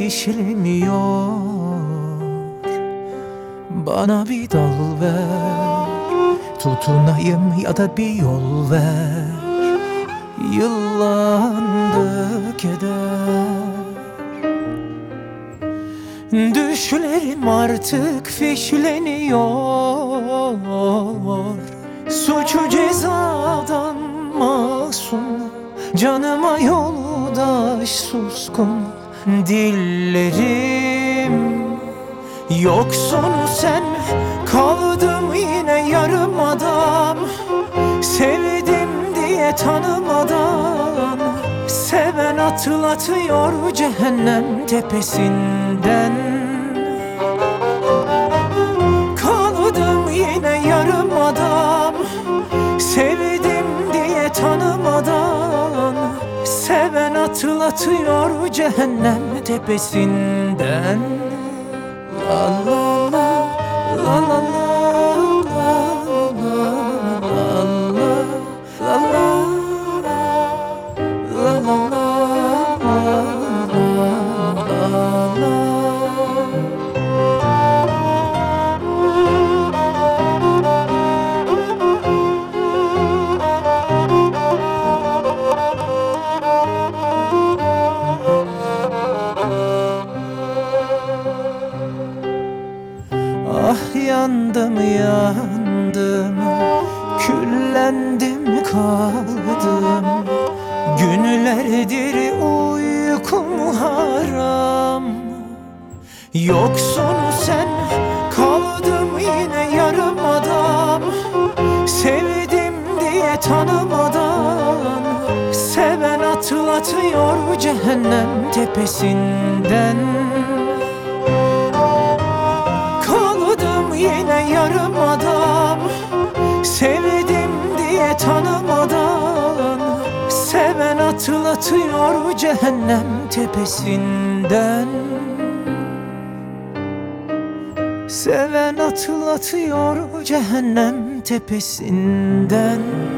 fişleniyor. Bana bir dal ver, tutunayım ya da bir yol ver. Yıllandı keder, düşlerim artık fişleniyor. Suçu cezadan masum, canıma yoldaş suskun. Dillerim yoksun sen, kaldım yine yarım adam. Sevdim diye tanımadan, seven atlatıyor cehennem tepesinden. Kaldım yine yarım adam, sevdim diye tanımadan, seven atlatıyor cehennem tepesinden. La la la, la la la, la la la, la la la, ah yandım yandım, küllendim kaldım. Günlerdir uykum haram. Yoksun sen, kaldım yine yarım adam. Sevdim diye tanımadan, seven atlatıyor cehennem tepesinden. Kaldım yine yarım adam, sevdim diye tanımadan, seven atlatıyor cehennem tepesinden. Seven atlatıyor cehennem tepesinden.